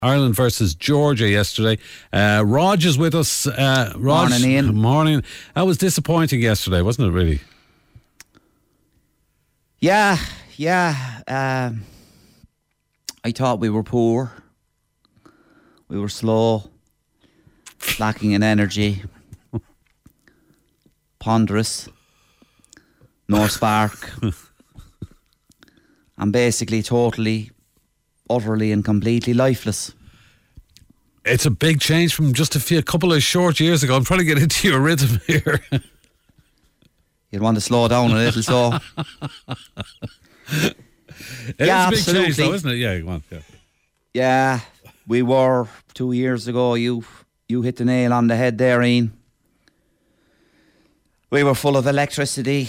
Ireland versus Georgia yesterday. Rog is with us. Rog, morning, Ian. Morning. That was disappointing yesterday, wasn't it, really? Yeah. I thought we were poor. We were slow, lacking in energy, ponderous, no spark, and basically totally, utterly and completely lifeless. It's a big change from just a couple of short years ago. I'm trying to get into your rhythm here. You'd want to slow down a little, so... It's a big absolutely. change though, isn't it? Yeah, go on. Yeah, we were 2 years ago. You hit the nail on the head there, Ian. We were full of electricity,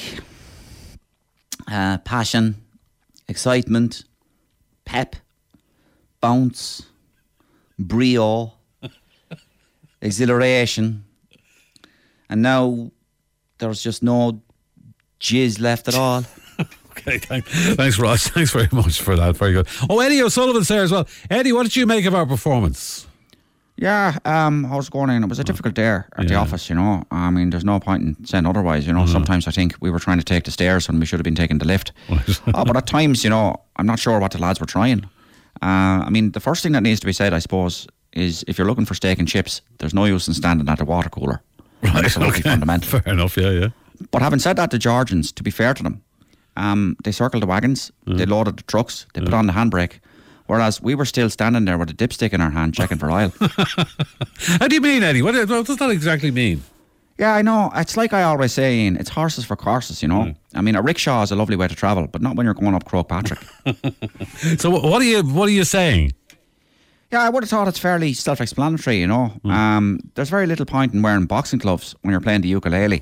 passion, excitement, pep, bounce, brio, exhilaration. And now there's just no jizz left at all. Okay, thanks, Ross. Thanks very much for that. Very good. Oh, Eddie O'Sullivan's there as well. Eddie, what did you make of our performance? Yeah, how's it going in? It was a difficult day at the office, you know. I mean, there's no point in saying otherwise, you know. Sometimes I think we were trying to take the stairs when we should have been taking the lift. But at times, you know, I'm not sure what the lads were trying. I mean, the first thing that needs to be said, I suppose, is if you're looking for steak and chips, there's no use in standing at the water cooler. Right, That's okay. Fundamental. Fair enough, yeah. But having said that, the Georgians, to be fair to them, they circled the wagons, they loaded the trucks, they put on the handbrake, whereas we were still standing there with a dipstick in our hand checking for oil. How do you mean, Eddie? What does that exactly mean? Yeah, I know. It's like I always say, Ian, it's horses for courses, you know. I mean, a rickshaw is a lovely way to travel, but not when you're going up Croagh Patrick. So what are you saying? Yeah, I would have thought it's fairly self-explanatory, you know. There's very little point in wearing boxing gloves when you're playing the ukulele.